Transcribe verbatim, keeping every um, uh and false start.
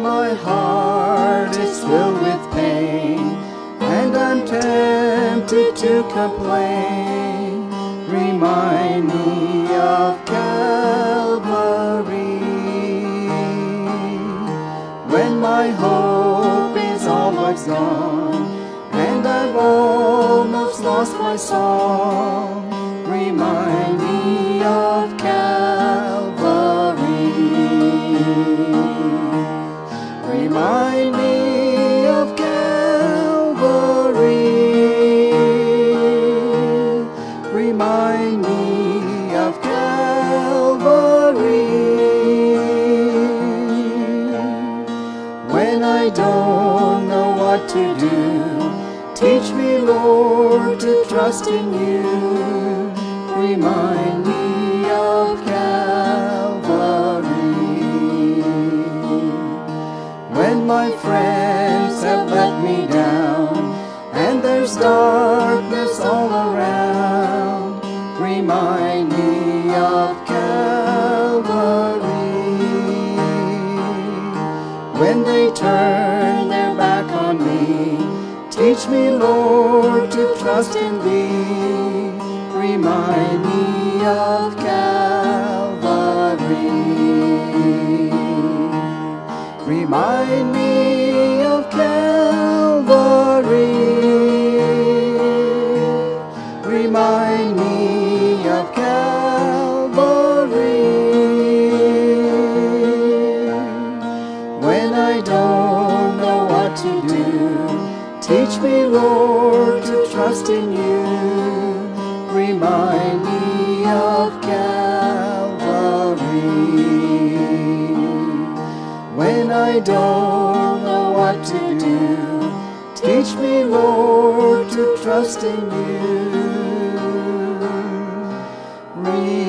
my heart is filled with pain, and I'm tempted to complain, remind me of Calvary. When my hope is all but gone, and I've almost lost my song, remind me of Calvary. Remind me of Calvary. Remind me of Calvary. When I don't know what to do, teach me, Lord, to trust in you. Remind me of Calvary. When my friends have let me down, and there's darkness all around, remind me of Calvary. When they turn their back on me, teach me, Lord, to trust in thee. Remind me of Calvary. Remind me of Calvary. Remind me of Calvary. When I don't know what to do, teach me, Lord, to trust in you. Remind me of Calvary. When I don't know what to do, teach me, Lord, to trust in you.